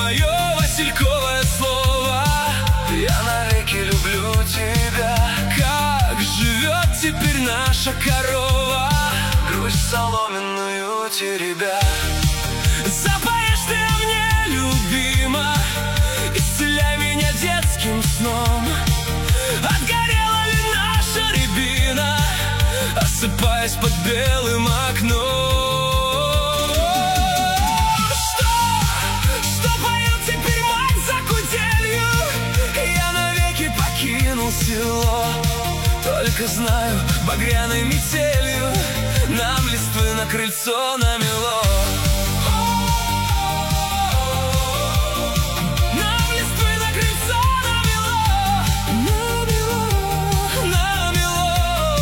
мое васильковое слово. Я навеки люблю тебя. Как живет теперь наша корова, грусть соломенную теребя. Запоешь ты мне, любима, исцеляй меня детским сном. Отгорела ли наша рябина, осыпаясь под белым окном? Село. Только знаю, багряной метелью нам листвы на крыльцо намело. Нам листвы на крыльцо намело.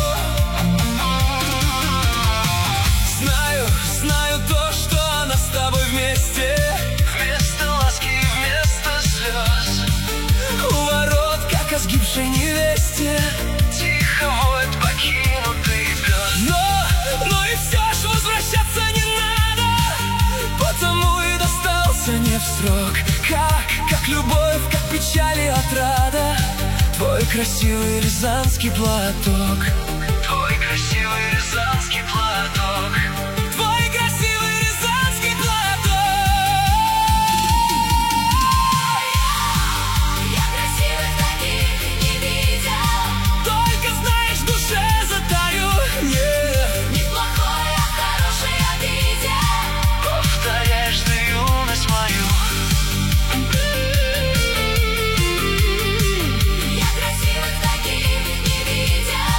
Знаю то, что она с тобой вместе. Вместо ласки и вместо слез. У ворот, как о сгибшей невесте, тихо воет покинутый пес. Но и все ж возвращаться не надо, потому и достался не всрок. Как любовь, как печаль и отрада, твой красивый рязанский платок. Твой красивый рязанский платок. Твой красивый рязанский платок. Я красивых таких не видел. Только знаешь, в душе затаю. Неплохой, а хороший обидел. Повторяешь ты юность мою. Я красивых таких не видел.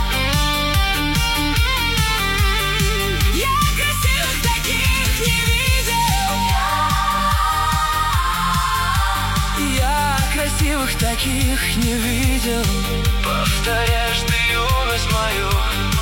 Я красивых таких не видел. Я красивых таких не видел. Повторяешь ты юность мою.